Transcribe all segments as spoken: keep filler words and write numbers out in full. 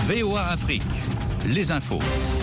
V O A Afrique, les infos.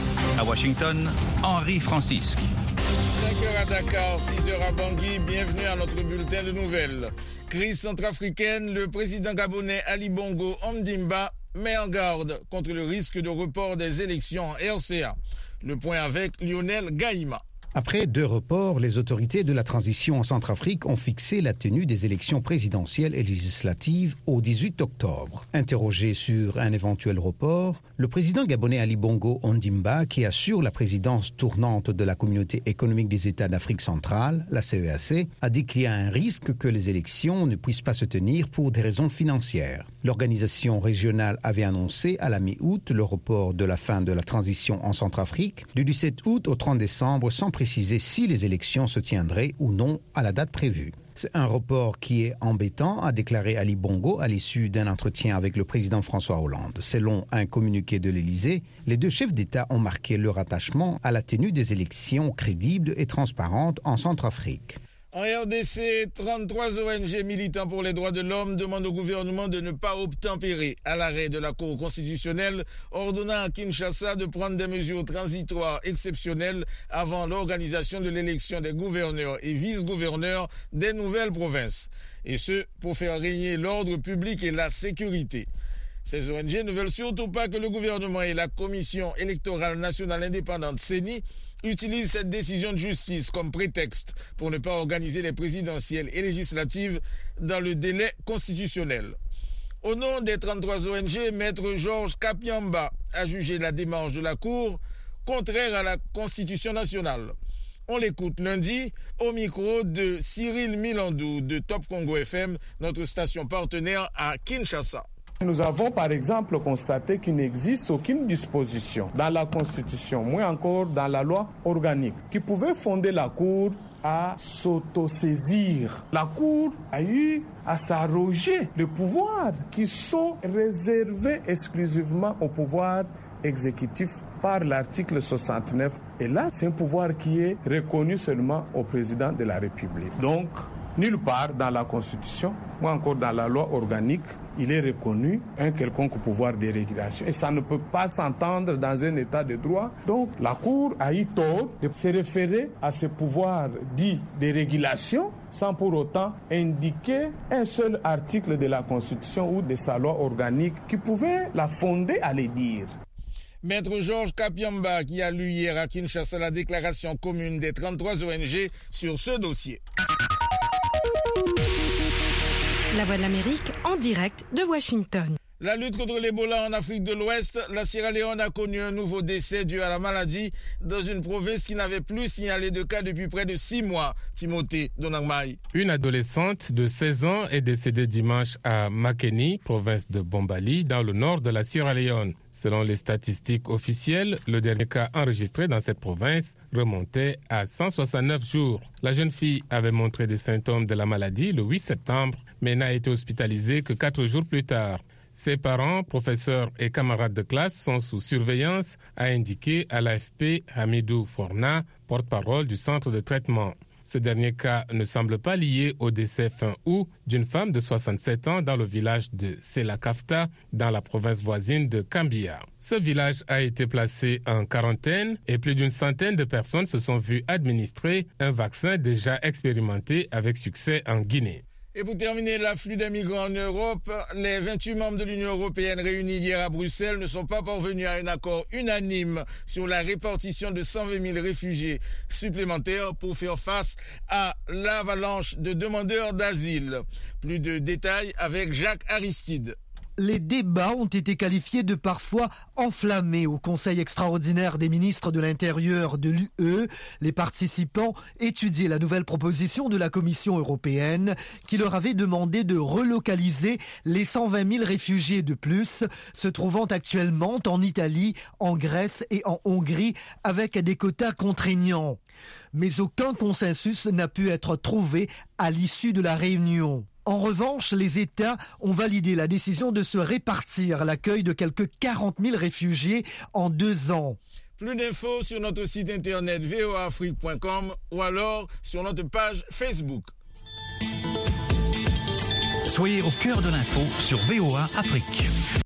À Washington, Henri Francisque. cinq heures à Dakar, six heures à Bangui, bienvenue à notre bulletin de nouvelles. Crise centrafricaine, le président gabonais Ali Bongo Ondimba met en garde contre le risque de report des élections en R C A. Le point avec Lionel Gaïma. Après deux reports, les autorités de la transition en Centrafrique ont fixé la tenue des élections présidentielles et législatives au dix-huit octobre. Interrogé sur un éventuel report, le président gabonais Ali Bongo Ondimba, qui assure la présidence tournante de la Communauté économique des États d'Afrique centrale, la C E A C, a dit qu'il y a un risque que les élections ne puissent pas se tenir pour des raisons financières. L'organisation régionale avait annoncé à la mi-août le report de la fin de la transition en Centrafrique du dix-sept août au trente décembre sans préciser si les élections se tiendraient ou non à la date prévue. C'est un report qui est embêtant, a déclaré Ali Bongo à l'issue d'un entretien avec le président François Hollande. Selon un communiqué de l'Élysée, les deux chefs d'État ont marqué leur attachement à la tenue des élections crédibles et transparentes en Centrafrique. En R D C, trente-trois O N G militants pour les droits de l'homme demandent au gouvernement de ne pas obtempérer à l'arrêt de la Cour constitutionnelle ordonnant à Kinshasa de prendre des mesures transitoires exceptionnelles avant l'organisation de l'élection des gouverneurs et vice-gouverneurs des nouvelles provinces. Et ce, pour faire régner l'ordre public et la sécurité. Ces O N G ne veulent surtout pas que le gouvernement et la Commission électorale nationale indépendante C E N I utilisent cette décision de justice comme prétexte pour ne pas organiser les présidentielles et législatives dans le délai constitutionnel. Au nom des trente-trois O N G, Maître Georges Kapiamba a jugé la démarche de la Cour contraire à la Constitution nationale. On l'écoute lundi au micro de Cyril Milandou de Top Congo F M, notre station partenaire à Kinshasa. Nous avons par exemple constaté qu'il n'existe aucune disposition dans la Constitution, moins encore dans la loi organique, qui pouvait fonder la Cour à s'autosaisir. La Cour a eu à s'arroger les pouvoirs qui sont réservés exclusivement au pouvoir exécutif par l'article soixante-neuf. Et là, c'est un pouvoir qui est reconnu seulement au président de la République. Donc, nulle part dans la Constitution, ou encore dans la loi organique, il est reconnu un quelconque pouvoir de régulation. Et ça ne peut pas s'entendre dans un état de droit. Donc la Cour a eu tort de se référer à ce pouvoir dit de régulation sans pour autant indiquer un seul article de la Constitution ou de sa loi organique qui pouvait la fonder à les dire. Maître Georges Kapiamba qui a lu hier à Kinshasa la déclaration commune des trente-trois O N G sur ce dossier. La Voix de l'Amérique en direct de Washington. La lutte contre l'Ebola en Afrique de l'Ouest, la Sierra Leone a connu un nouveau décès dû à la maladie dans une province qui n'avait plus signalé de cas depuis près de six mois. Timothée Donangmaï. Une adolescente de seize ans est décédée dimanche à Makeni, province de Bombali, dans le nord de la Sierra Leone. Selon les statistiques officielles, le dernier cas enregistré dans cette province remontait à cent soixante-neuf jours. La jeune fille avait montré des symptômes de la maladie le huit septembre, mais n'a été hospitalisée que quatre jours plus tard. Ses parents, professeurs et camarades de classe sont sous surveillance, a indiqué à l'A F P Hamidou Forna, porte-parole du centre de traitement. Ce dernier cas ne semble pas lié au décès fin août d'une femme de soixante-sept ans dans le village de Selakafta, dans la province voisine de Kambia. Ce village a été placé en quarantaine et plus d'une centaine de personnes se sont vues administrer un vaccin déjà expérimenté avec succès en Guinée. Et pour terminer, l'afflux des migrants en Europe, les vingt-huit membres de l'Union européenne réunis hier à Bruxelles ne sont pas parvenus à un accord unanime sur la répartition de cent vingt mille réfugiés supplémentaires pour faire face à l'avalanche de demandeurs d'asile. Plus de détails avec Jacques Aristide. Les débats ont été qualifiés de parfois enflammés au Conseil extraordinaire des ministres de l'Intérieur de l'U E. Les participants étudiaient la nouvelle proposition de la Commission européenne qui leur avait demandé de relocaliser les cent vingt mille réfugiés de plus se trouvant actuellement en Italie, en Grèce et en Hongrie avec des quotas contraignants. Mais aucun consensus n'a pu être trouvé à l'issue de la réunion. En revanche, les États ont validé la décision de se répartir l'accueil de quelques quarante mille réfugiés en deux ans. Plus d'infos sur notre site internet v o a afrique point com ou alors sur notre page Facebook. Soyez au cœur de l'info sur V O A Afrique.